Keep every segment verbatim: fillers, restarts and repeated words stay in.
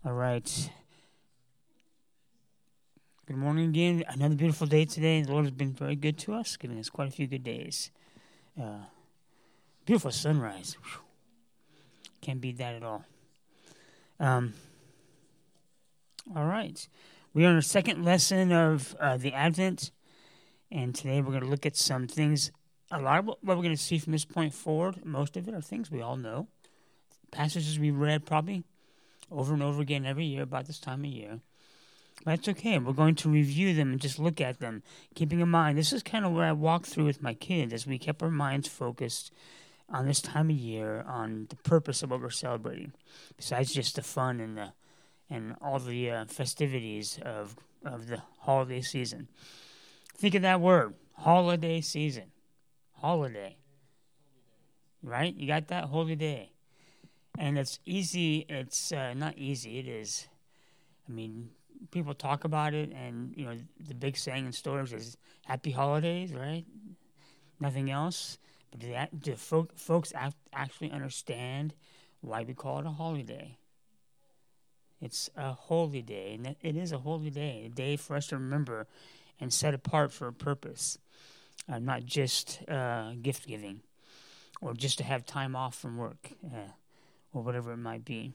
All right. Good morning again. Another beautiful day today. The Lord has been very good to us, giving us quite a few good days. Uh, beautiful sunrise. Whew. Can't beat that at all. Um, all right. We are in our second lesson of uh, the Advent, and today we're going to look at some things. A lot of what we're going to see from this point forward, most of it are things we all know. Passages we read probably over and over again every year about this time of year. But that's okay. We're going to review them and just look at them, keeping in mind, this is kind of where I walked through with my kids as we kept our minds focused on this time of year, on the purpose of what we're celebrating, besides just the fun and the and all the uh, festivities of of the holiday season. Think of that word, holiday season. Holiday. Right? You got that? Holiday. And it's easy. It's uh, not easy. It is. I mean, people talk about it, and, you know, the big saying in stores is happy holidays, right? Nothing else. But do, that, do folk, folks act, actually understand why we call it a holiday? It's a holy day, and it is a holy day, a day for us to remember and set apart for a purpose, uh, not just uh, gift giving or just to have time off from work. Uh, or whatever it might be.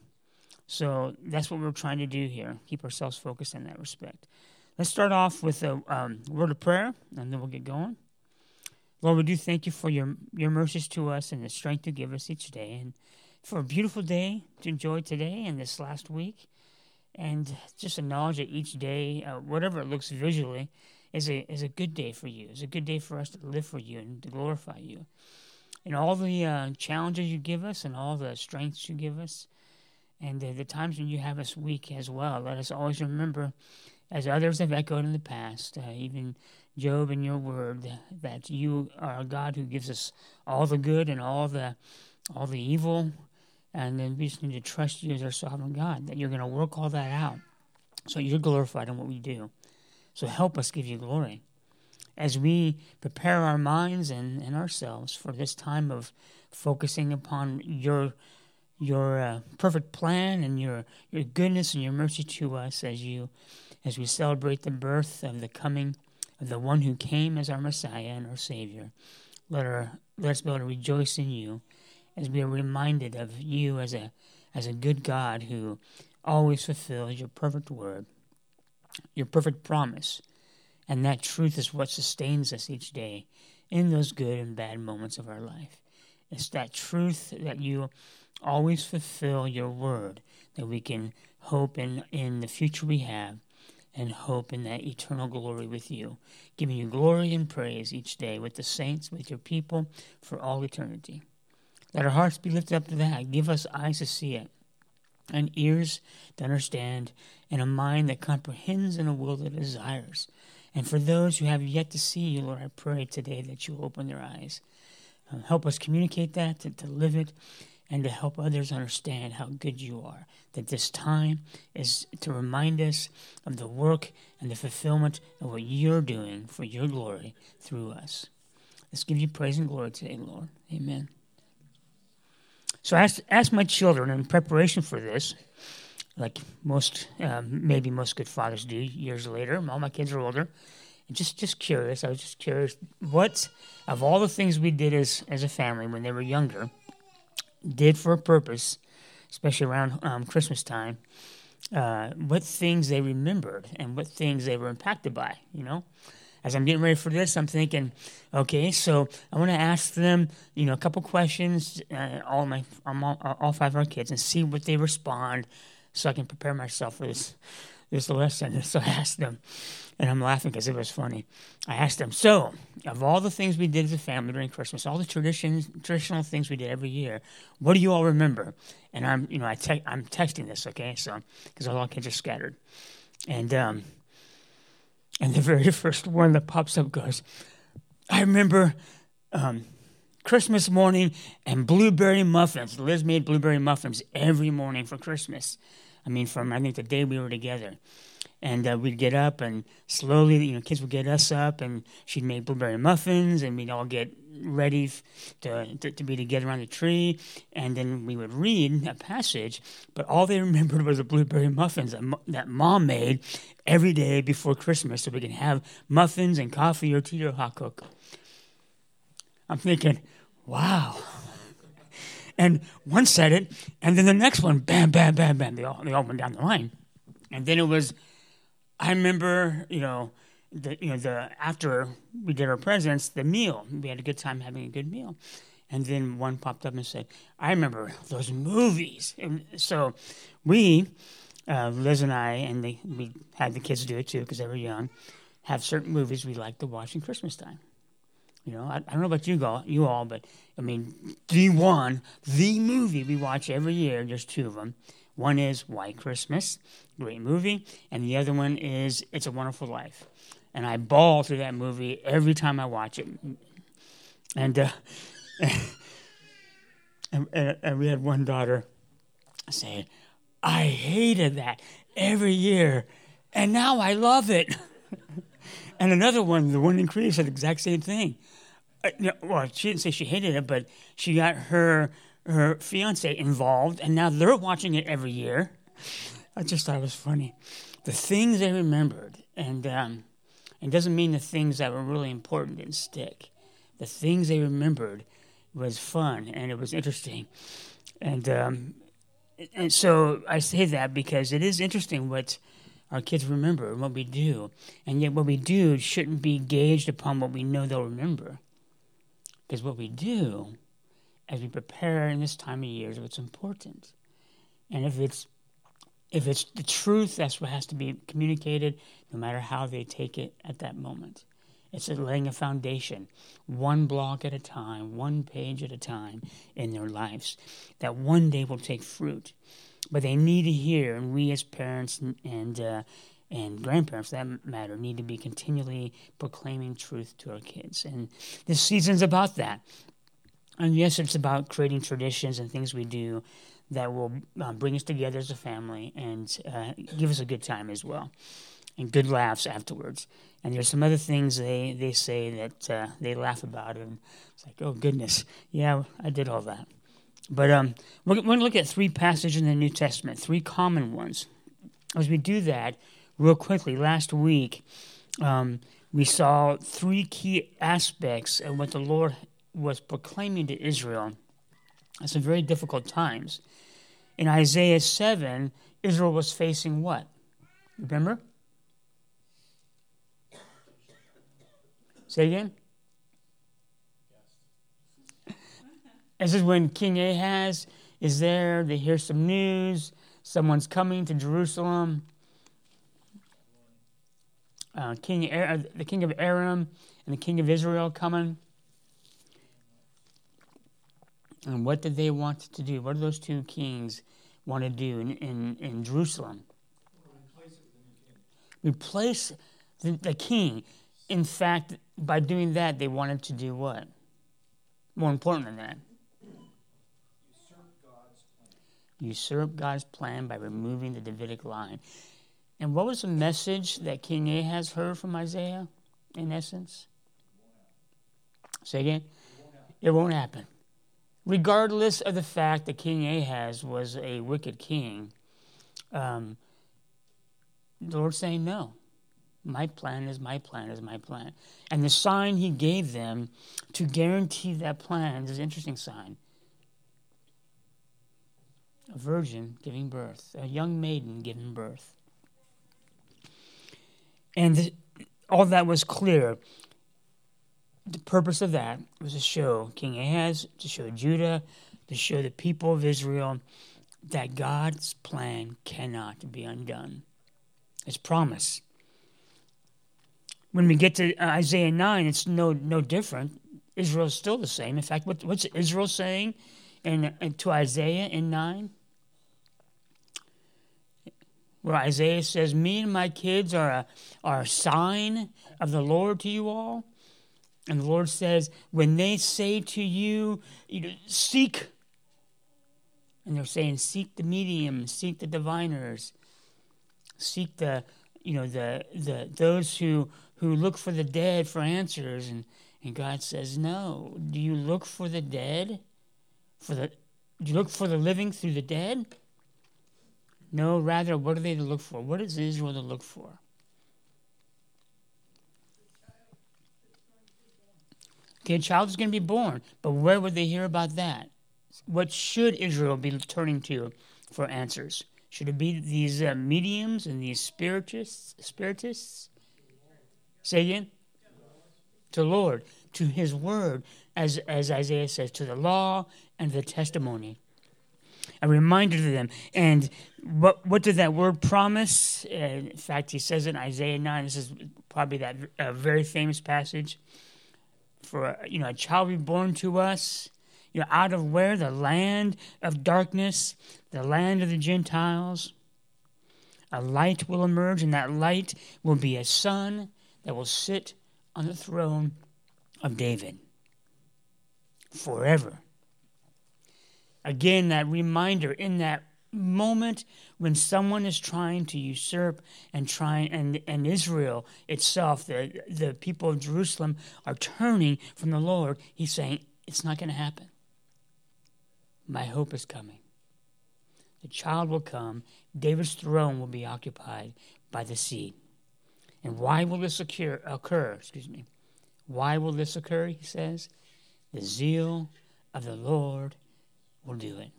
So that's what we're trying to do here, keep ourselves focused in that respect. Let's start off with a um, word of prayer, and then we'll get going. Lord, we do thank you for your, your mercies to us and the strength you give us each day, and for a beautiful day to enjoy today and this last week, and just acknowledge that each day, uh, whatever it looks visually, is a, is a good day for you. It's a good day for us to live for you and to glorify you. And all the uh, challenges you give us and all the strengths you give us and uh, the times when you have us weak as well. Let us always remember, as others have echoed in the past, uh, even Job in your word, that you are a God who gives us all the good and all the all the evil. And then we just need to trust you as our sovereign God, that you're going to work all that out so you're glorified in what we do. So help us give you glory as we prepare our minds and, and ourselves for this time of focusing upon your your uh, perfect plan and your your goodness and your mercy to us as you as we celebrate the birth of the coming of the one who came as our Messiah and our Savior. Let our let us be able to rejoice in you as we are reminded of you as a as a good God who always fulfills your perfect word, your perfect promise. And that truth is what sustains us each day in those good and bad moments of our life. It's that truth that you always fulfill your word, that we can hope in, in the future we have and hope in that eternal glory with you, giving you glory and praise each day with the saints, with your people for all eternity. Let our hearts be lifted up to that. Give us eyes to see it and ears to understand and a mind that comprehends and a will that desires. And for those who have yet to see you, Lord, I pray today that you open their eyes. Um, help us communicate that, to, to live it, and to help others understand how good you are. That this time is to remind us of the work and the fulfillment of what you're doing for your glory through us. Let's give you praise and glory today, Lord. Amen. So I asked, asked my children in preparation for this, like most, um, maybe most good fathers do years later. All my kids are older. And just, just curious. I was just curious. What, of all the things we did as, as a family when they were younger, did for a purpose, especially around um, Christmas time, uh, what things they remembered and what things they were impacted by, you know? As I'm getting ready for this, I'm thinking, okay, so I want to ask them, you know, a couple questions, uh, all my, all, all five of our kids, and see what they respond, so I can prepare myself for this this lesson. So I asked them, and I'm laughing because it was funny. I asked them, so, of all the things we did as a family during Christmas, all the traditions, traditional things we did every year, what do you all remember? And I'm, you know, I te- I'm texting this, okay, so, because all our kids are scattered. And, um, and the very first one that pops up goes, I remember um, Christmas morning and blueberry muffins. Liz made blueberry muffins every morning for Christmas. I mean, from, I think, the day we were together. And uh, we'd get up, and slowly, you know, kids would get us up, and she'd make blueberry muffins, and we'd all get ready f- to, to to be together around the tree. And then we would read a passage, but all they remembered was the blueberry muffins that, mo- that Mom made every day before Christmas, so we could have muffins and coffee or tea or hot cocoa. I'm thinking, wow. And one said it, and then the next one, bam, bam, bam, bam. They all they all went down the line, and then it was. I remember, you know, the you know the after we did our presents, the meal. We had a good time having a good meal, and then one popped up and said, "I remember those movies." And so, we, uh, Liz and I, and they, we had the kids do it too because they were young. Have certain movies we like to watch in Christmas time. You know, I, I don't know about you all, you all, but I mean, the one, the movie we watch every year. There's two of them. One is White Christmas, great movie, and the other one is It's a Wonderful Life. And I bawl through that movie every time I watch it. And uh, and, and, and we had one daughter say, "I hated that every year, and now I love it." And another one, the one in Korea, said the exact same thing. Uh, you know, well, she didn't say she hated it, but she got her her fiance involved, and now they're watching it every year. I just thought it was funny. The things they remembered, and um, it doesn't mean the things that were really important didn't stick. The things they remembered was fun, and it was interesting. And um, and so I say that because it is interesting what our kids remember and what we do. And yet what we do shouldn't be gauged upon what we know they'll remember. Because what we do as we prepare in this time of year is what's important. And if it's if it's the truth, that's what has to be communicated, no matter how they take it at that moment. It's laying a foundation, one block at a time, one page at a time in their lives, that one day will take fruit. But they need to hear, and we as parents and and, uh, and grandparents, for that matter, need to be continually proclaiming truth to our kids. And this season's about that. And yes, it's about creating traditions and things we do that will uh, bring us together as a family and uh, give us a good time as well, and good laughs afterwards. And there's some other things they, they say that uh, they laugh about, and it's like, oh, goodness, yeah, I did all that. But um, we're, we're going to look at three passages in the New Testament, three common ones. As we do that, real quickly, last week um, we saw three key aspects of what the Lord was proclaiming to Israel at some very difficult times. In Isaiah seven, Israel was facing what? Remember? Say again? This is when King Ahaz is there. They hear some news. Someone's coming to Jerusalem. Uh, king, Ar- the king of Aram and the king of Israel coming. And what did they want to do? What do those two kings want to do in, in, in Jerusalem? Replace the, the king. In fact, by doing that, they wanted to do what? More important than that. Usurp God's plan by removing the Davidic line. And what was the message that King Ahaz heard from Isaiah, in essence? Say again? It won't happen. Regardless of the fact that King Ahaz was a wicked king, um, the Lord's saying, no, my plan is my plan is my plan. And the sign he gave them to guarantee that plan is an interesting sign. A virgin giving birth, a young maiden giving birth. And all that was clear. The purpose of that was to show King Ahaz, to show Judah, to show the people of Israel that God's plan cannot be undone. His promise. When we get to Isaiah nine, it's no no different. Israel's still the same. In fact, what, what's Israel saying in, in, to Isaiah in nine? Where Isaiah says, me and my kids are a, are a sign of the Lord to you all. And the Lord says, when they say to you, you know, seek, and they're saying, seek the medium, seek the diviners, seek the, you know, the the those who who look for the dead for answers, and, and God says, no. Do you look for the dead? For the do you look for the living through the dead? No, rather, what are they to look for? What is Israel to look for? Okay, a child is going to be born, but where would they hear about that? What should Israel be turning to for answers? Should it be these uh, mediums and these spiritists? Spiritists? Say again? To the Lord, to His Word, as as Isaiah says, to the law and the testimony. A reminder to them. And what what did that word promise? Uh, in fact, he says in Isaiah nine, this is probably that uh, very famous passage, for, you know, a child be born to us, you know, out of where? The land of darkness, the land of the Gentiles. A light will emerge, and that light will be a son that will sit on the throne of David forever. Again, that reminder in that moment when someone is trying to usurp and trying, and, and Israel itself, the, the people of Jerusalem, are turning from the Lord, he's saying, it's not going to happen. My hope is coming. The child will come. David's throne will be occupied by the seed. And why will this occur? occur excuse me. Why will this occur, he says? The zeal of the Lord will do it.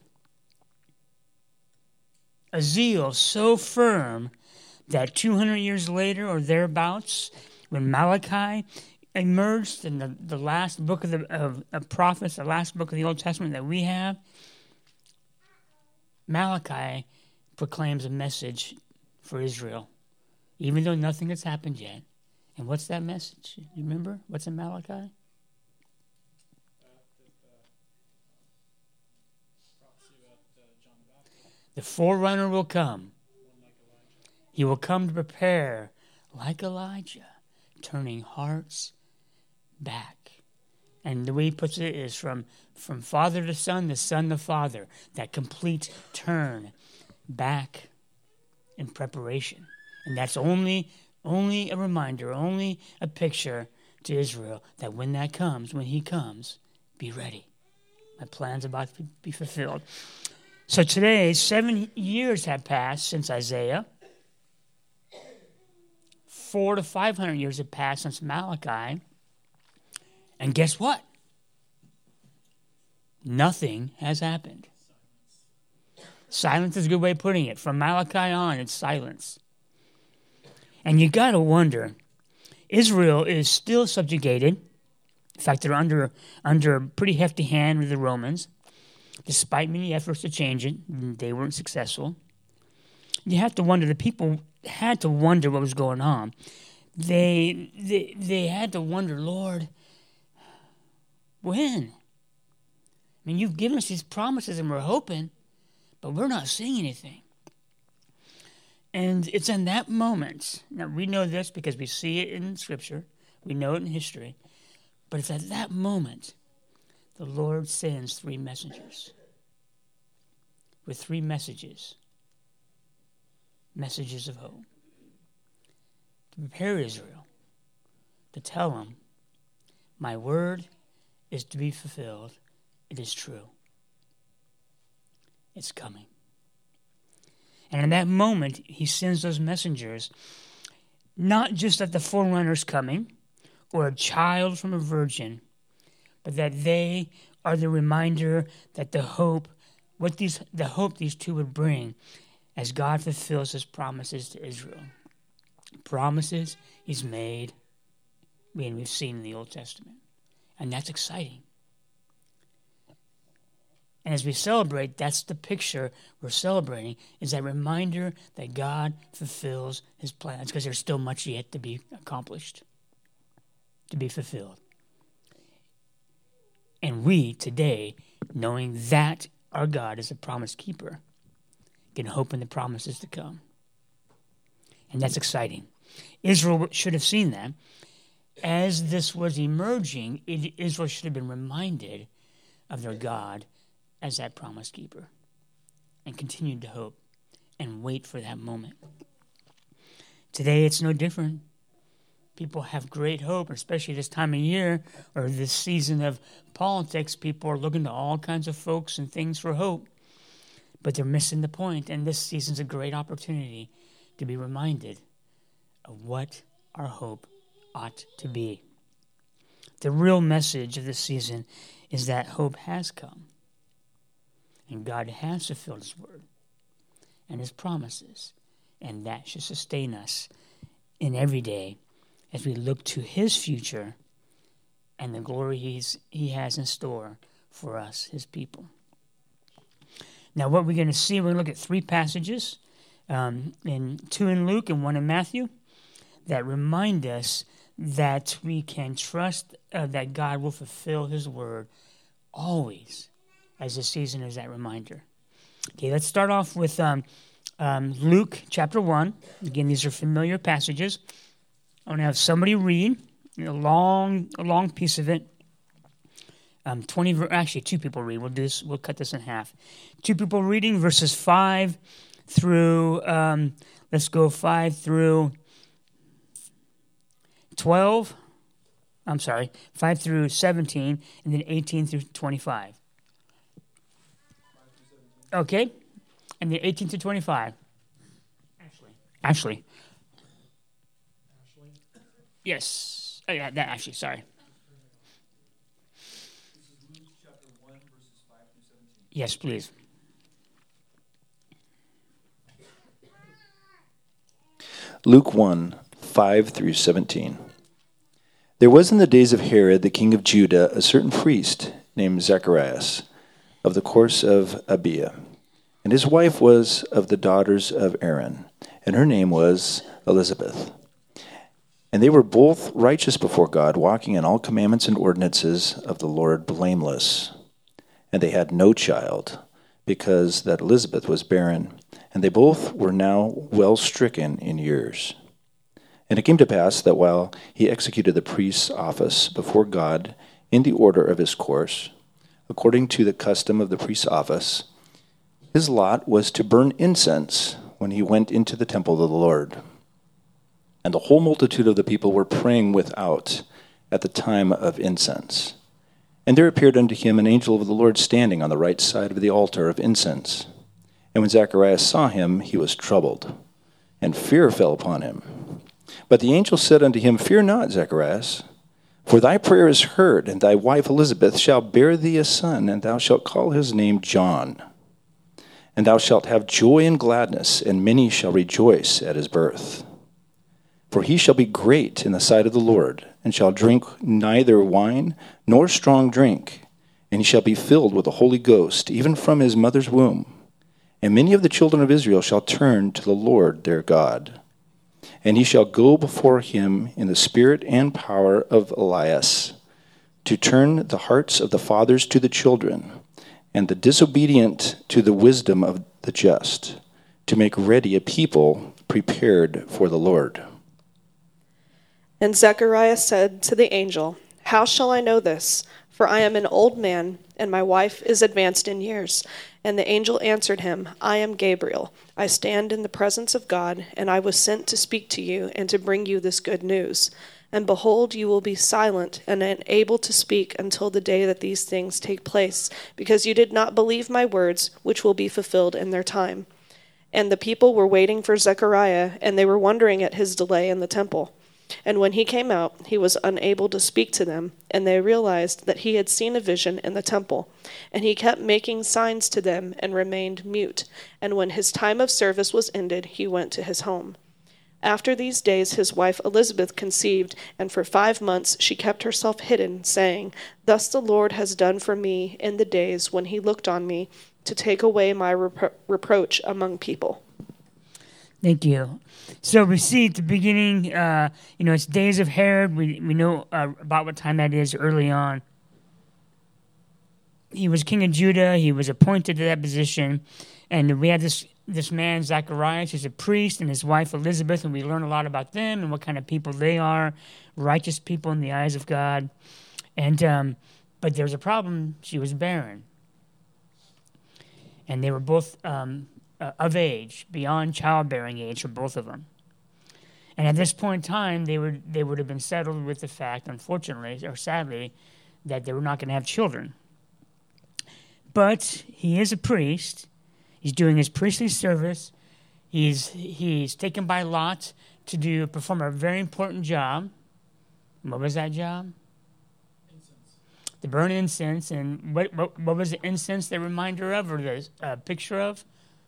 A zeal so firm that two hundred years later or thereabouts, when Malachi emerged in the, the last book of the of, of prophets, the last book of the Old Testament that we have, Malachi proclaims a message for Israel, even though nothing has happened yet. And what's that message? You remember? What's in Malachi? The forerunner will come. He will come to prepare, like Elijah, turning hearts back. And the way he puts it is from, from father to son, the son to father. That complete turn back in preparation. And that's only, only a reminder, only a picture to Israel that when that comes, when he comes, be ready. My plan's about to be fulfilled. So today, seven years have passed since Isaiah. Four to five hundred years have passed since Malachi. And guess what? Nothing has happened. Silence is a good way of putting it. From Malachi on, it's silence. And you got to wonder, Israel is still subjugated. In fact, they're under, under a pretty hefty hand with the Romans. Despite many efforts to change it, they weren't successful. You have to wonder, the people had to wonder what was going on. They, they, they had to wonder, Lord, when? I mean, you've given us these promises and we're hoping, but we're not seeing anything. And it's in that moment, now we know this because we see it in Scripture, we know it in history, but it's at that moment the Lord sends three messengers with three messages, messages of hope, to prepare Israel, to tell them, my word is to be fulfilled. It is true. It's coming. And in that moment, he sends those messengers, not just that the forerunner's coming, or a child from a virgin, but that they are the reminder that the hope, what these, the hope these two would bring as God fulfills his promises to Israel. Promises he's made, and we've seen in the Old Testament. And that's exciting. And as we celebrate, that's the picture we're celebrating, is that reminder that God fulfills his plans, because there's still much yet to be accomplished, to be fulfilled. And we, today, knowing that our God is a promise keeper, can hope in the promises to come. And that's exciting. Israel should have seen that. As this was emerging, Israel should have been reminded of their God as that promise keeper and continued to hope and wait for that moment. Today it's no different. People have great hope, especially this time of year or this season of politics. People are looking to all kinds of folks and things for hope, but they're missing the point. And this season's a great opportunity to be reminded of what our hope ought to be. The real message of this season is that hope has come, and God has fulfilled His word and His promises, and that should sustain us in every day as we look to His future and the glory he's, He has in store for us, His people. Now, what we're going to see, we're going to look at three passages, um, in two in Luke and one in Matthew, that remind us that we can trust uh, that God will fulfill His word always, as the season is that reminder. Okay, let's start off with um, um, Luke chapter one. Again, these are familiar passages. I want to have somebody read a long, a long piece of it. Um, twenty, actually, two people read. We'll do this. We'll cut this in half. Two people reading verses five through. Um, let's go five through twelve. I'm sorry, five through seventeen, and then eighteen through twenty-five. Okay, and then eighteen through twenty-five. Ashley. Ashley. Yes. Oh, yeah, that actually, sorry. This is Luke chapter one, verses five through seventeen. Yes, please. Luke one, five through seventeen. There was in the days of Herod, the king of Judah, a certain priest named Zacharias, of the course of Abiah. And his wife was of the daughters of Aaron, and her name was Elizabeth. And they were both righteous before God, walking in all commandments and ordinances of the Lord blameless. And they had no child, because that Elizabeth was barren, and they both were now well stricken in years. And it came to pass that while he executed the priest's office before God in the order of his course, according to the custom of the priest's office, his lot was to burn incense when he went into the temple of the Lord. And the whole multitude of the people were praying without at the time of incense. And there appeared unto him an angel of the Lord standing on the right side of the altar of incense. And when Zacharias saw him, he was troubled, and fear fell upon him. But the angel said unto him, Fear not, Zacharias, for thy prayer is heard, and thy wife Elizabeth shall bear thee a son, and thou shalt call his name John. And thou shalt have joy and gladness, and many shall rejoice at his birth. For he shall be great in the sight of the Lord, and shall drink neither wine nor strong drink, and he shall be filled with the Holy Ghost, even from his mother's womb. And many of the children of Israel shall turn to the Lord their God. And he shall go before him in the spirit and power of Elias, to turn the hearts of the fathers to the children, and the disobedient to the wisdom of the just, to make ready a people prepared for the Lord. And Zechariah said to the angel, How shall I know this? For I am an old man, and my wife is advanced in years. And the angel answered him, I am Gabriel. I stand in the presence of God, and I was sent to speak to you and to bring you this good news. And behold, you will be silent and unable to speak until the day that these things take place, because you did not believe my words, which will be fulfilled in their time. And the people were waiting for Zechariah, and they were wondering at his delay in the temple. And when he came out, he was unable to speak to them, and they realized that he had seen a vision in the temple. And he kept making signs to them and remained mute. And when his time of service was ended, he went to his home. After these days his wife Elizabeth conceived, and for five months she kept herself hidden, saying, Thus the Lord has done for me in the days when he looked on me to take away my repro- reproach among people. Thank you. So we see at the beginning, uh, you know, it's days of Herod. We we know uh, about what time that is early on. He was king of Judah. He was appointed to that position. And we had this, this man, Zacharias, who's a priest, and his wife, Elizabeth, and we learn a lot about them and what kind of people they are, righteous people in the eyes of God. And um, but there was a problem. She was barren. And they were both... Um, Uh, of age, beyond childbearing age for both of them. And at this point in time, they would they would have been settled with the fact, unfortunately or sadly, that they were not going to have children. But he is a priest. He's doing his priestly service. He's he's taken by Lot to do perform a very important job. What was that job? Incense. To burn incense. And what what, what was the incense the reminder of, or the uh, picture of?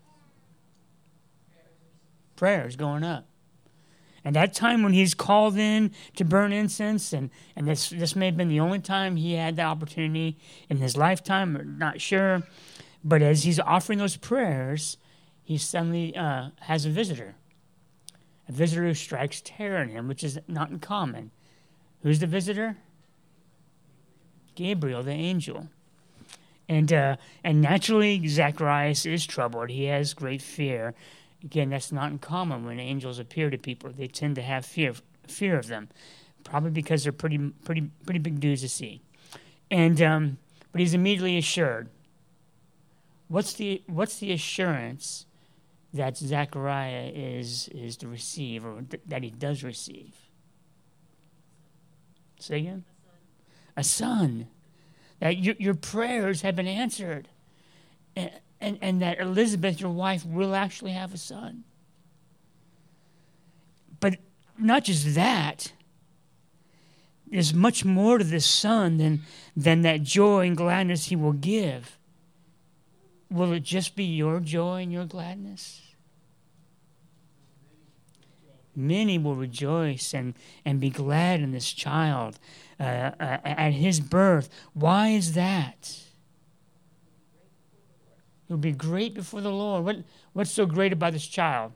Prayers going up. And that time when he's called in to burn incense, and, and this this may have been the only time he had the opportunity in his lifetime, I'm not sure. But as he's offering those prayers, he suddenly uh, has a visitor. A visitor who strikes terror in him, which is not uncommon. Who's the visitor? Gabriel, the angel. And uh, and naturally, Zacharias is troubled. He has great fear. Again, that's not uncommon when angels appear to people. They tend to have fear fear of them, probably because they're pretty pretty pretty big dudes to see. And um, but he's immediately assured. What's the what's the assurance that Zechariah is is to receive, or th- that he does receive? Say again. A son. That your your prayers have been answered. And, And, and that Elizabeth, your wife, will actually have a son. But not just that. There's much more to this son than, than that joy and gladness he will give. Will it just be your joy and your gladness? Many will rejoice and, and be glad in this child uh, uh, at his birth. Why is that? It will be great before the Lord. What, what's so great about this child?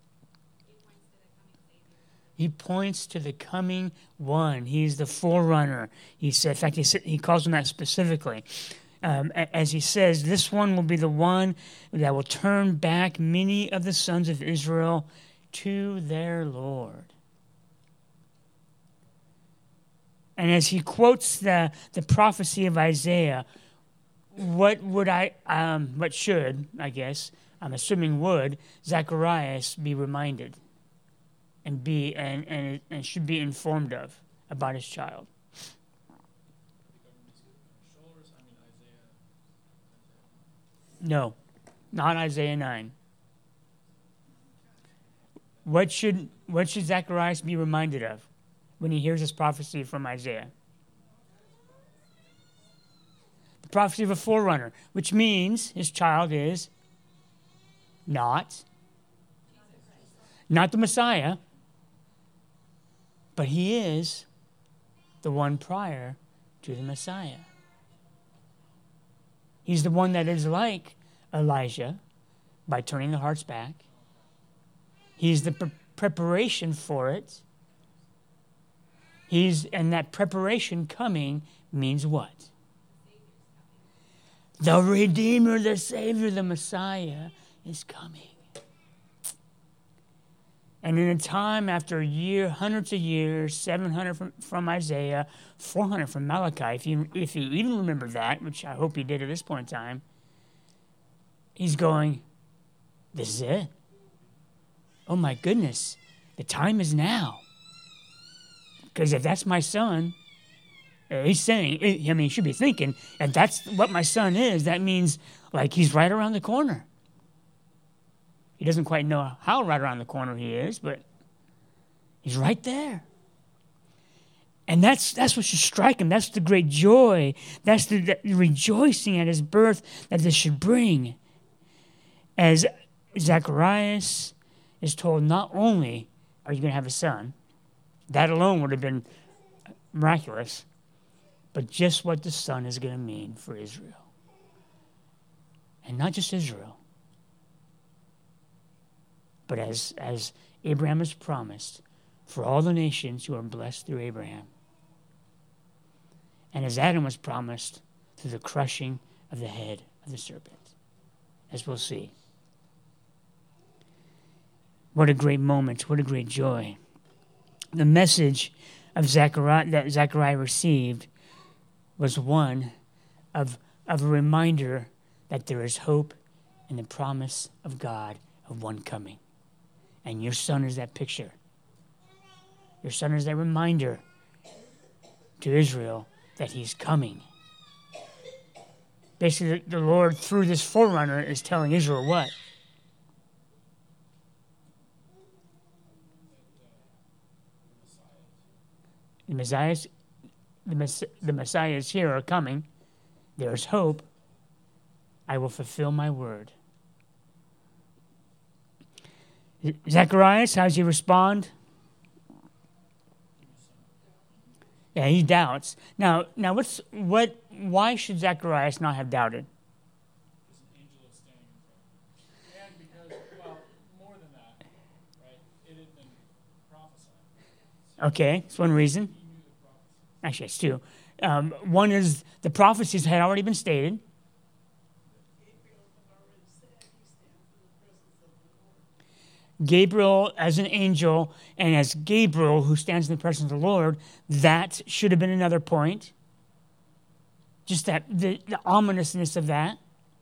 He points to the coming one. He's the forerunner. He said, in fact, he, said, he calls him that specifically. Um, as he says, this one will be the one that will turn back many of the sons of Israel to their Lord. And as he quotes the, the prophecy of Isaiah, What would I, um, what should, I guess, I'm assuming would, Zacharias be reminded and be and, and, and should be informed of about his child? No, not Isaiah nine. What should what should Zacharias be reminded of when he hears this prophecy from Isaiah? Prophecy of a forerunner, which means his child is not, not the Messiah, but he is the one prior to the Messiah. He's the one that is like Elijah by turning the hearts back. He's the pre- preparation for it. He's, and that preparation coming means what? The Redeemer, the Savior, the Messiah is coming. And in a time after a year, hundreds of years, seven hundred from, from Isaiah, four hundred from Malachi, if you, if you even remember that, which I hope you did at this point in time, he's going, this is it. Oh my goodness, the time is now. Because if that's my son, uh, he's saying, I mean, he should be thinking, if that's what my son is, that means like he's right around the corner. He doesn't quite know how right around the corner he is, but he's right there. And that's that's what should strike him. That's the great joy. That's the, the rejoicing at his birth that this should bring. As Zacharias is told, not only are you going to have a son, that alone would have been miraculous, but just what the son is going to mean for Israel. And not just Israel, but as, as Abraham has promised, for all the nations who are blessed through Abraham. And as Adam was promised through the crushing of the head of the serpent, as we'll see. What a great moment, what a great joy. The message of Zechariah, that Zechariah received was one of, of a reminder that there is hope in the promise of God of one coming. And your son is that picture. Your son is a reminder to Israel that he's coming. Basically, the Lord, through this forerunner, is telling Israel what? The Messiah's, the, Mess- the Messiah is here or coming. There's hope. I will fulfill my word. Zacharias, how does he respond? Yeah, he doubts. Now, now, what's what? Why should Zacharias not have doubted? There's an angel is standing in front. And because, well, more than that, right? It had been prophesied. Okay, that's one reason. He knew the prophecy. Actually, it's two. Um, one is the prophecies had already been stated. Gabriel as an angel and as Gabriel who stands in the presence of the Lord, that should have been another point. Just that the, the ominousness of that.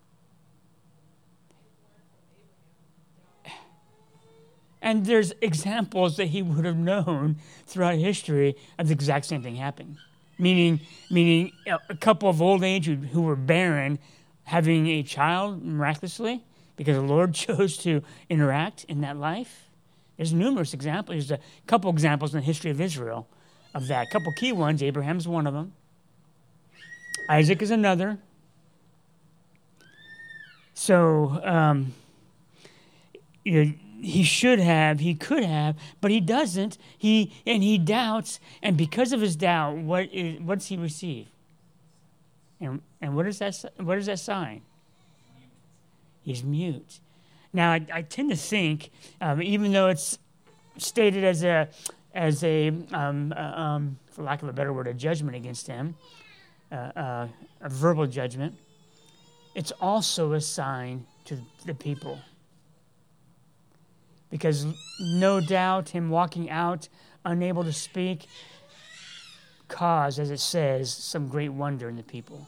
And there's examples that he would have known throughout history of the exact same thing happening. Meaning, meaning a couple of old age who, who were barren having a child miraculously, because the Lord chose to interact in that life. There's numerous examples. There's a couple examples in the history of Israel of that. A couple key ones. Abraham's one of them. Isaac is another. So um, you know, he should have, he could have, but he doesn't. He and he doubts, and because of his doubt, what is what's he receive? And and what is that? What is that sign? He's mute. Now, I, I tend to think, um, even though it's stated as a, as a, um, uh, um, for lack of a better word, a judgment against him, uh, uh, a verbal judgment, it's also a sign to the people. Because no doubt him walking out, unable to speak, caused, as it says, some great wonder in the people.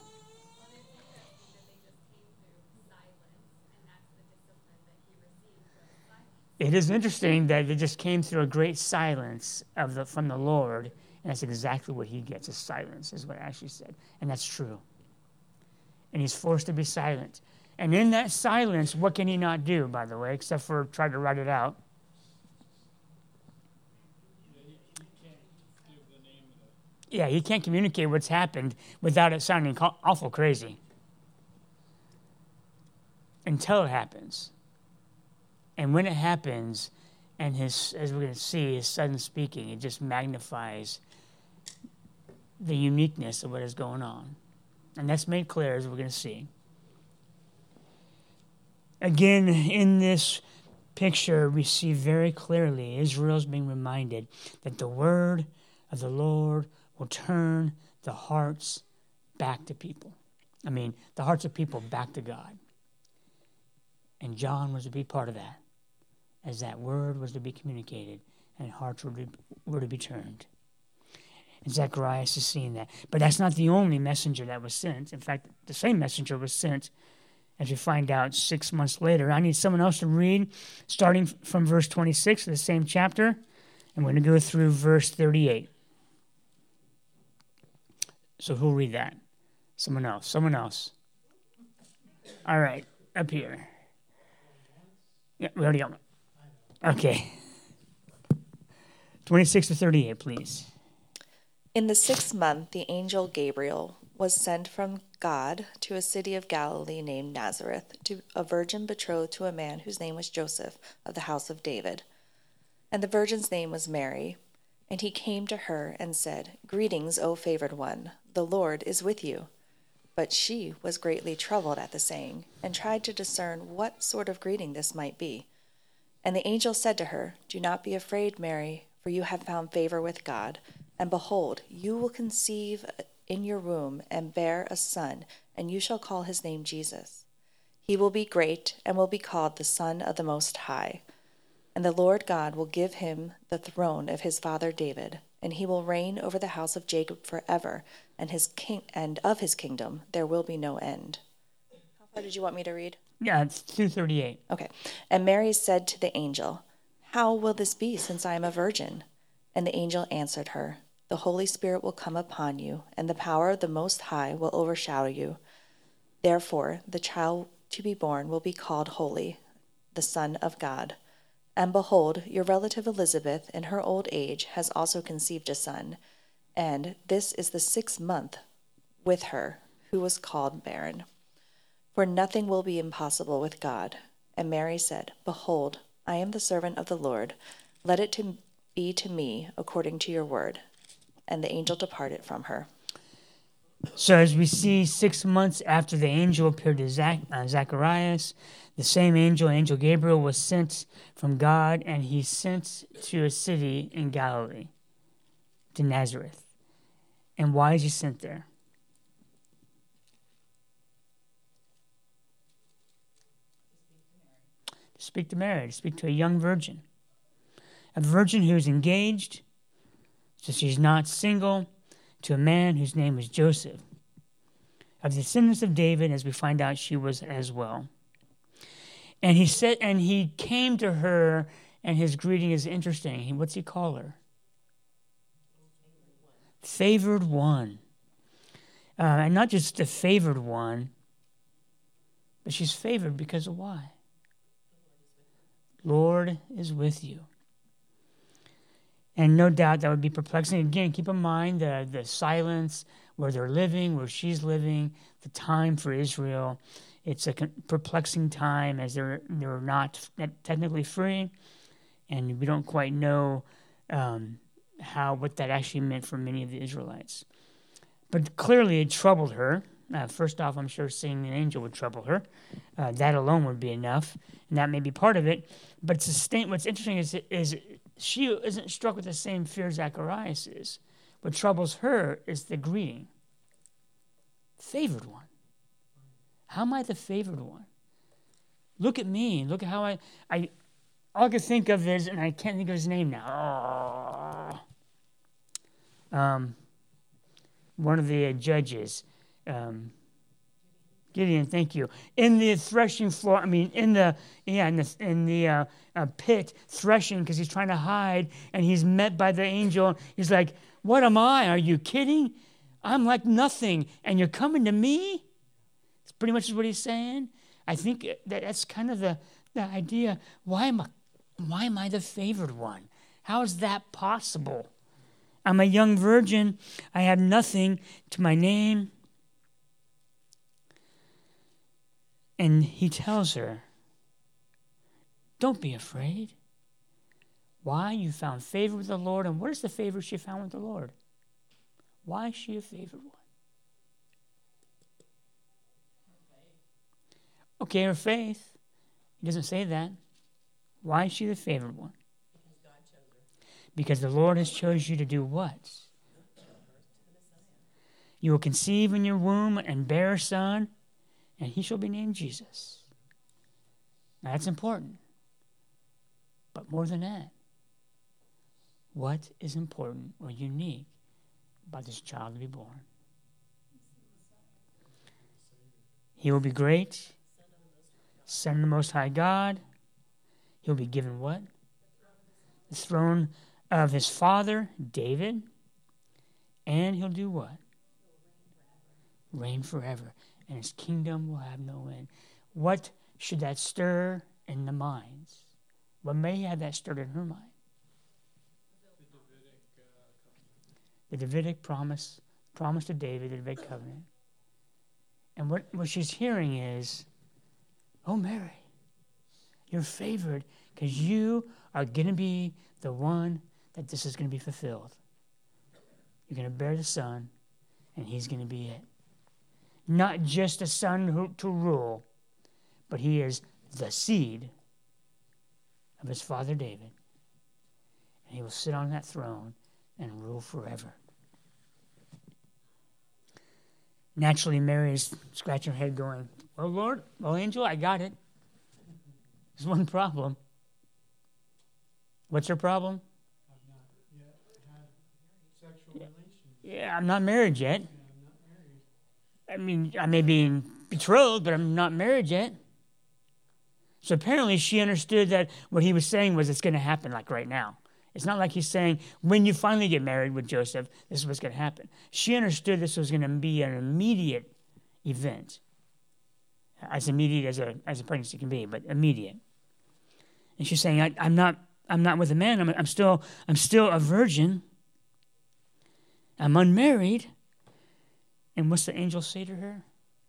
It is interesting that it just came through a great silence of the from the Lord, and that's exactly what he gets, is silence, is what Ashley said. And that's true. And he's forced to be silent. And in that silence, what can he not do, by the way, except for try to write it out? Yeah, he can't communicate what's happened without it sounding awful crazy. Until it happens. And when it happens, and his, as we're going to see, his sudden speaking, it just magnifies the uniqueness of what is going on. And that's made clear, as we're going to see. Again, in this picture, we see very clearly Israel's being reminded that the word of the Lord will turn the hearts back to people. I mean, the hearts of people back to God. And John was to be part of that, as that word was to be communicated and hearts were to, were to be turned. And Zacharias is seeing that. But that's not the only messenger that was sent. In fact, the same messenger was sent, as we find out six months later. I need someone else to read, starting from verse twenty-six of the same chapter, and we're going to go through verse thirty-eight. So who'll read that? Someone else. Someone else. All right, up here. Yeah, we already got one. Okay. twenty-six to thirty-eight, please. In the sixth month, the angel Gabriel was sent from God to a city of Galilee named Nazareth, to a virgin betrothed to a man whose name was Joseph, of the house of David. And the virgin's name was Mary. And he came to her and said, "Greetings, O favored one, the Lord is with you." But she was greatly troubled at the saying, and tried to discern what sort of greeting this might be. And the angel said to her, "Do not be afraid, Mary, for you have found favor with God. And behold, you will conceive in your womb and bear a son, and you shall call his name Jesus. He will be great and will be called the Son of the Most High. And the Lord God will give him the throne of his father David, and he will reign over the house of Jacob forever, and his king and of his kingdom there will be no end." How far did you want me to read? Yeah, it's two thirty-eight. Okay. And Mary said to the angel, "How will this be, since I am a virgin?" And the angel answered her, "The Holy Spirit will come upon you, and the power of the Most High will overshadow you. Therefore, the child to be born will be called Holy, the Son of God. And behold, your relative Elizabeth, in her old age, has also conceived a son, and this is the sixth month with her, who was called barren. For nothing will be impossible with God." And Mary said, "Behold, I am the servant of the Lord. Let it to be to me according to your word." And the angel departed from her. So as we see, six months after the angel appeared to Zac- uh, Zacharias, the same angel, Angel Gabriel, was sent from God, and he's sent to a city in Galilee, to Nazareth. And why is he sent there? To speak to Mary, to speak to a young virgin. A virgin who's engaged, so she's not single, to a man whose name was Joseph. Of the descendants of David, as we find out, she was as well. And he said, and he came to her, and his greeting is interesting. He, what's he call her? Favored one. Uh, and not just the favored one, but she's favored because of why? Lord is with you. And no doubt that would be perplexing. Again, keep in mind the, the silence, where they're living, where she's living, the time for Israel. It's a perplexing time as they're, they're not technically free, and we don't quite know um, how what that actually meant for many of the Israelites. But clearly it troubled her. Uh, first off, I'm sure seeing an angel would trouble her. Uh, that alone would be enough, and that may be part of it. But sustain, what's interesting is, is she isn't struck with the same fear Zacharias is. What troubles her is the greeting. Favored one. How am I the favored one? Look at me. Look at how I... I all I can think of is, and I can't think of his name now. Oh. Um, one of the uh, judges... Um, Gideon, thank you. In the threshing floor, I mean, in the yeah, in the in the uh, uh, pit threshing, because he's trying to hide, and he's met by the angel. He's like, "What am I? Are you kidding? I'm like nothing, and you're coming to me." It's pretty much what he's saying. I think that that's kind of the the idea. Why am I? Why am I the favored one? How is that possible? I'm a young virgin. I have nothing to my name. And he tells her, don't be afraid. Why? You found favor with the Lord. And what is the favor she found with the Lord? Why is she a favored one? Okay, her faith. He doesn't say that. Why is she the favored one? Because God chose her. Because the Lord has chosen you to do what? You will conceive in your womb and bear a son, and he shall be named Jesus. Now that's important. But more than that, what is important or unique about this child to be born? He will be great, Son of the Most High God. He'll be given what? The throne of his father, David. And he'll do what? Reign forever. And his kingdom will have no end. What should that stir in the minds? What may have that stirred in her mind? The Davidic, uh, The Davidic promise, promise to David, the Davidic covenant. And what, what she's hearing is, oh, Mary, you're favored because you are going to be the one that this is going to be fulfilled. You're going to bear the son, and he's going to be it. Not just a son who, to rule, but he is the seed of his father David. And he will sit on that throne and rule forever. Naturally, Mary is scratching her head going, well, Lord, well, angel, I got it. There's one problem. What's her problem? I've not yet had sexual relations. Yeah, I'm not married yet. Yeah, I'm not married. I mean, I may be betrothed, but I'm not married yet. So apparently she understood that what he was saying was it's going to happen like right now. It's not like he's saying, when you finally get married with Joseph, this is what's going to happen. She understood this was going to be an immediate event. As immediate as a as a pregnancy can be, but immediate. And she's saying, I, I'm not I'm not with a man. I'm, I'm still I'm still a virgin. I'm unmarried. And what's the angel say to her?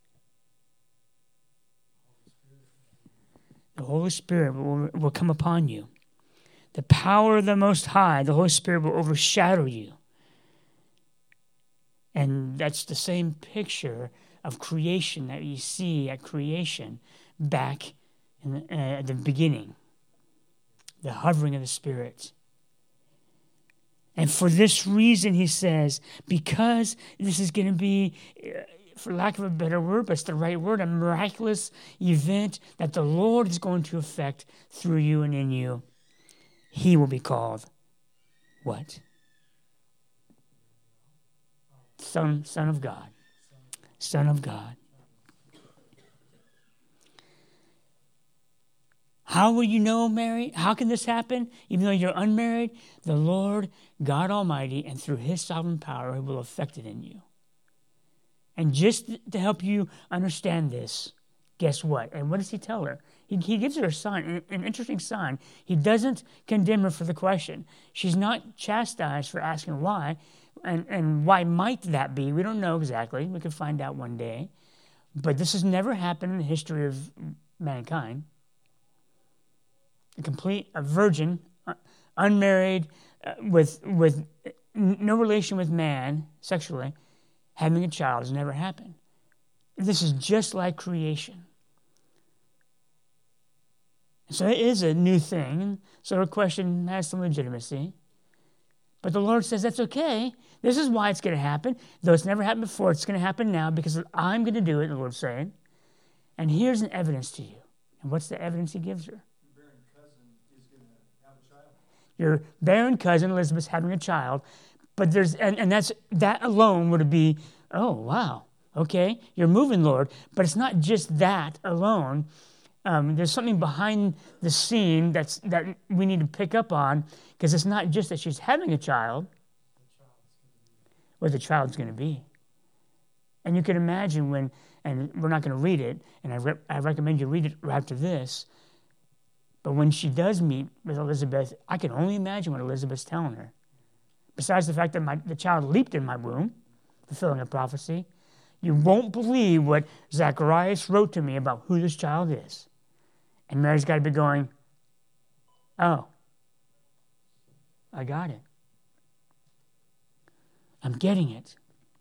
The Holy Spirit will, will come upon you. The power of the Most High, the Holy Spirit will overshadow you. And that's the same picture of creation that you see at creation back in the, uh, at the beginning. The hovering of the Spirit. And for this reason, he says, because this is going to be, for lack of a better word, but it's the right word, a miraculous event that the Lord is going to effect through you and in you, he will be called what? Son, Son of God. Son of God. How will you know, Mary? How can this happen? Even though you're unmarried, the Lord, God Almighty, and through his sovereign power, will effect it in you. And just to help you understand this, guess what? And what does he tell her? He, he gives her a sign, an interesting sign. He doesn't condemn her for the question. She's not chastised for asking why. And, and why might that be? We don't know exactly. We could find out one day. But this has never happened in the history of mankind. A complete, a virgin, uh, unmarried, uh, with with no relation with man sexually, having a child has never happened. This is just like creation. So it is a new thing. So the question has some legitimacy. But the Lord says that's okay. This is why it's going to happen. Though it's never happened before, it's going to happen now because I'm going to do it, the Lord's saying. And here's an evidence to you. And what's the evidence he gives her? Your barren cousin Elizabeth's having a child, but there's and, and that's that alone would be, oh wow, okay, you're moving, Lord. But it's not just that alone. Um, there's something behind the scene that's that we need to pick up on, because it's not just that she's having a child, what the child's going to be. And you can imagine when, and we're not going to read it, and I, re- I recommend you read it right after this. But when she does meet with Elizabeth, I can only imagine what Elizabeth's telling her. Besides the fact that my, the child leaped in my womb, fulfilling a prophecy, you won't believe what Zacharias wrote to me about who this child is. And Mary's got to be going, oh, I got it. I'm getting it.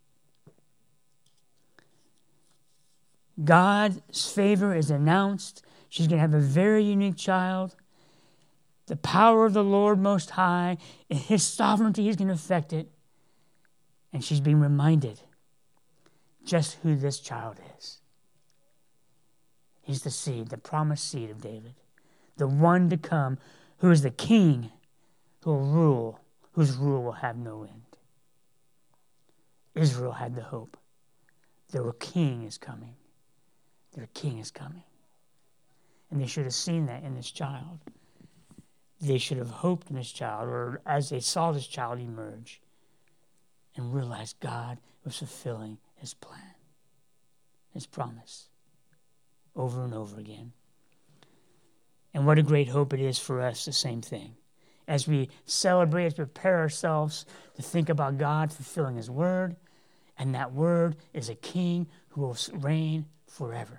God's favor is announced. She's going to have a very unique child. The power of the Lord Most High, in his sovereignty, he's going to affect it. And she's being reminded just who this child is. He's the seed, the promised seed of David. The one to come, who is the king, who will rule, whose rule will have no end. Israel had the hope. Their king is coming. Their king is coming. And they should have seen that in this child. They should have hoped in this child, or as they saw this child emerge, and realized God was fulfilling his plan, his promise, over and over again. And what a great hope it is for us, the same thing. As we celebrate, as we prepare ourselves to think about God fulfilling his word, and that word is a king who will reign forever.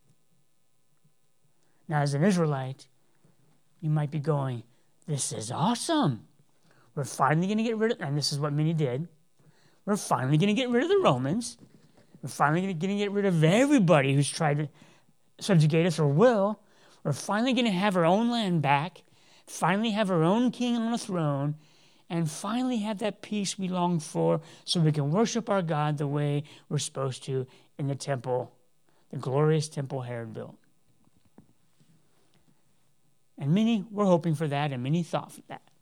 Now, as an Israelite, you might be going, this is awesome. We're finally going to get rid of, and this is what many did, we're finally going to get rid of the Romans. We're finally going to get rid of everybody who's tried to subjugate us or will. We're finally going to have our own land back, finally have our own king on a throne, and finally have that peace we long for so we can worship our God the way we're supposed to in the temple, the glorious temple Herod built. And many were hoping for that, and many thought for that.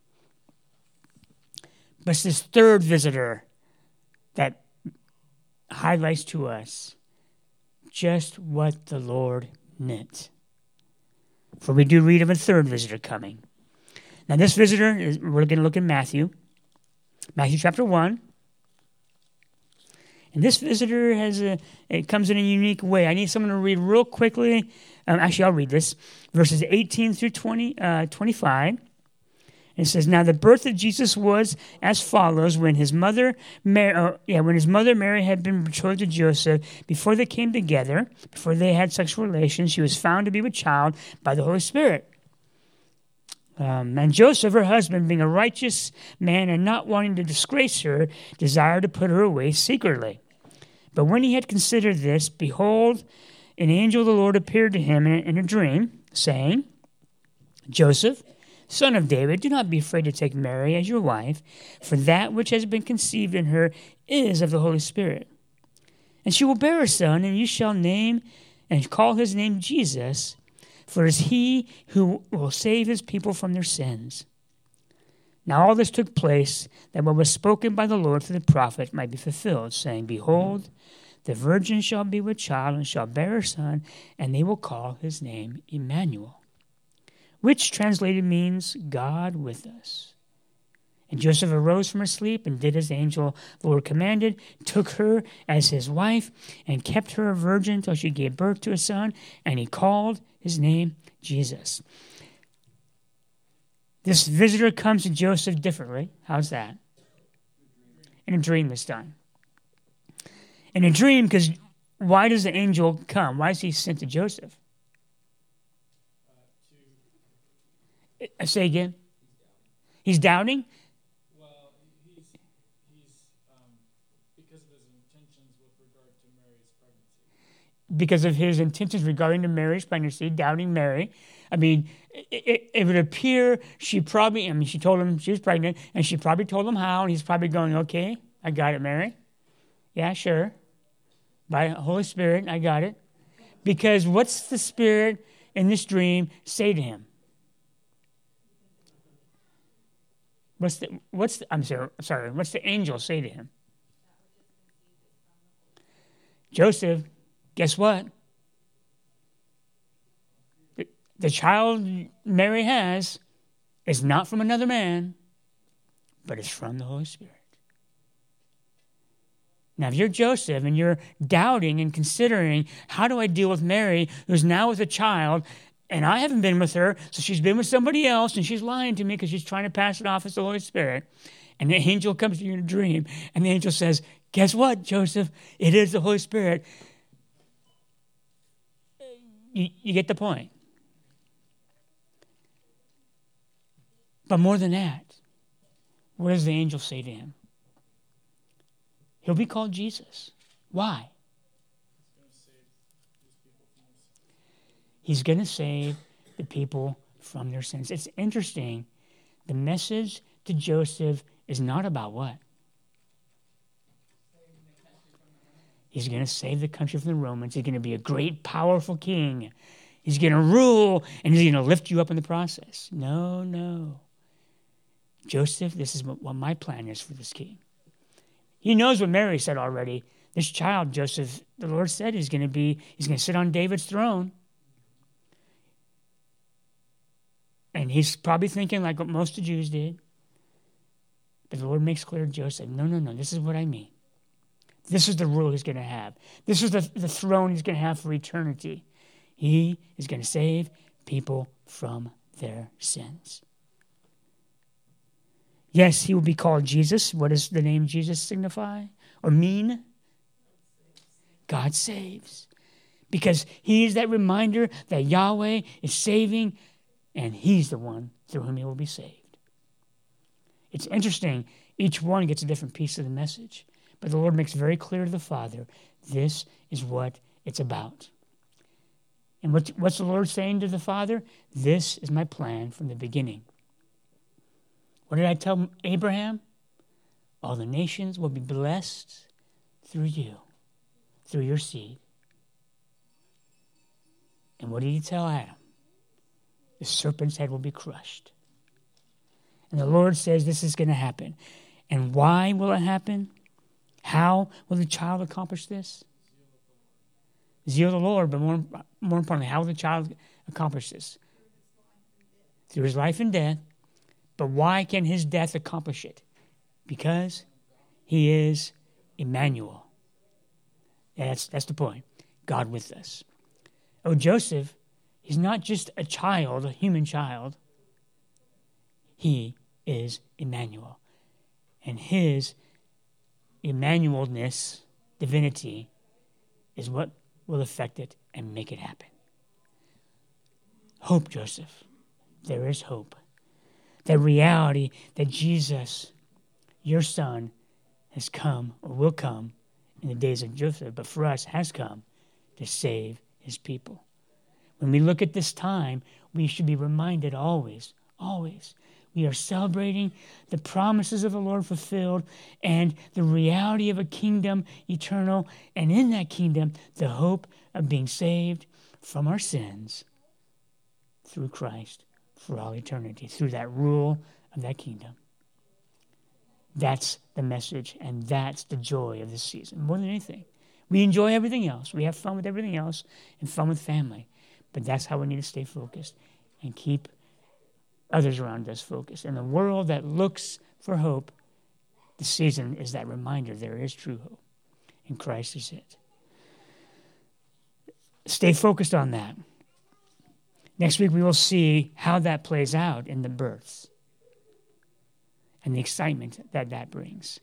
But it's this third visitor that highlights to us just what the Lord meant. For we do read of a third visitor coming. Now, this visitor, is, we're going to look in Matthew. Matthew chapter one. And this visitor has a, it comes in a unique way. I need someone to read real quickly. Um, actually, I'll read this. Verses eighteen through twenty, uh, twenty-five. It says, "Now the birth of Jesus was as follows: when his mother, Mary, or, yeah, when his mother Mary had been betrothed to Joseph, before they came together, before they had sexual relations, she was found to be with child by the Holy Spirit. Um, and Joseph, her husband, being a righteous man and not wanting to disgrace her, desired to put her away secretly. But when he had considered this, behold, an angel of the Lord appeared to him in a, in a dream, saying, 'Joseph, son of David, do not be afraid to take Mary as your wife, for that which has been conceived in her is of the Holy Spirit. And she will bear a son, and you shall name and call his name Jesus, for it is he who will save his people from their sins.' Now all this took place, that what was spoken by the Lord through the prophet might be fulfilled, saying, 'Behold, the virgin shall be with child, and shall bear a son, and they will call his name Emmanuel,' which translated means God with us. And Joseph arose from her sleep and did as the angel the Lord commanded, took her as his wife, and kept her a virgin till she gave birth to a son, and he called his name Jesus." This visitor comes to Joseph differently. How's that? In a dream this time. In a dream, because why does the angel come? Why is he sent to Joseph? I say again. He's doubting? Well, he's, he's um, because of his intentions with regard to Mary's pregnancy. Because of his intentions regarding to Mary's pregnancy, doubting Mary. I mean, it, it, it would appear she probably, I mean, she told him she was pregnant, and she probably told him how, and he's probably going, "Okay, I got it, Mary. Yeah, sure. By the Holy Spirit, I got it." Because what's the Spirit in this dream say to him? What's the, what's the, I'm sorry, sorry, what's the angel say to him? Joseph, guess what? The, the child Mary has is not from another man, but it's from the Holy Spirit. Now, if you're Joseph and you're doubting and considering, how do I deal with Mary, who's now with a child, and I haven't been with her, so she's been with somebody else, and she's lying to me because she's trying to pass it off as the Holy Spirit. And the angel comes to you in a dream, and the angel says, "Guess what, Joseph? It is the Holy Spirit." You, you get the point. But more than that, what does the angel say to him? He'll be called Jesus. Why? He's going to save the people from their sins. It's interesting. The message to Joseph is not about what? He's going to save the country from the Romans. He's going to be a great, powerful king. He's going to rule, and he's going to lift you up in the process. No, no. Joseph, this is what my plan is for this king. He knows what Mary said already. This child, Joseph, the Lord said he's going to be, he's going to sit on David's throne. And he's probably thinking like what most of the Jews did. But the Lord makes clear to Joseph, no, no, no, this is what I mean. This is the rule he's going to have. This is the, the throne he's going to have for eternity. He is going to save people from their sins. Yes, he will be called Jesus. What does the name Jesus signify or mean? God saves. Because he is that reminder that Yahweh is saving, and he's the one through whom he will be saved. It's interesting. Each one gets a different piece of the message. But the Lord makes very clear to the Father, this is what it's about. And what, what's the Lord saying to the Father? This is my plan from the beginning. What did I tell Abraham? All the nations will be blessed through you, through your seed. And what did he tell Adam? The serpent's head will be crushed. And the Lord says this is going to happen. And why will it happen? How will the child accomplish this? Zeal of the Lord, but more, more importantly, how will the child accomplish this? Through his life and death, But why can his death accomplish it? Because he is Emmanuel. And that's, that's the point. God with us. Oh, Joseph, he's not just a child, a human child. He is Emmanuel. And his Emmanuelness, divinity, is what will affect it and make it happen. Hope, Joseph. There is hope. The reality that Jesus, your son, has come or will come in the days of Joseph, but for us has come to save his people. When we look at this time, we should be reminded always, always, we are celebrating the promises of the Lord fulfilled and the reality of a kingdom eternal, and in that kingdom, the hope of being saved from our sins through Christ for all eternity, through that rule of that kingdom. That's the message, and that's the joy of this season, more than anything. We enjoy everything else. We have fun with everything else and fun with family. But that's how we need to stay focused and keep others around us focused. In a world that looks for hope, the season is that reminder there is true hope. And Christ is it. Stay focused on that. Next week we will see how that plays out in the births and the excitement that that brings.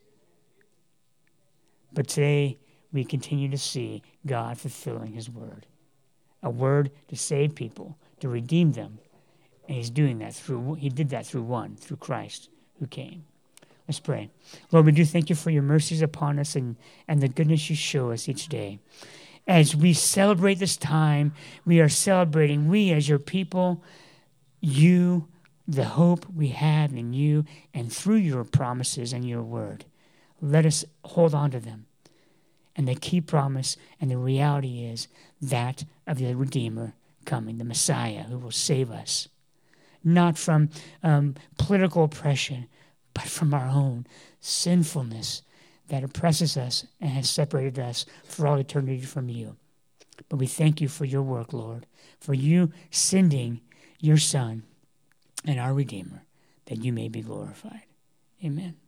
But today we continue to see God fulfilling his word. A word to save people, to redeem them. And he's doing that through, he did that through one, through Christ who came. Let's pray. Lord, we do thank you for your mercies upon us and, and the goodness you show us each day. As we celebrate this time, we are celebrating, we as your people, you, the hope we have in you, and through your promises and your word. Let us hold on to them. And the key promise and the reality is that of the Redeemer coming, the Messiah who will save us. Not from um, political oppression, but from our own sinfulness that oppresses us and has separated us for all eternity from you. But we thank you for your work, Lord, for you sending your Son and our Redeemer, that you may be glorified. Amen.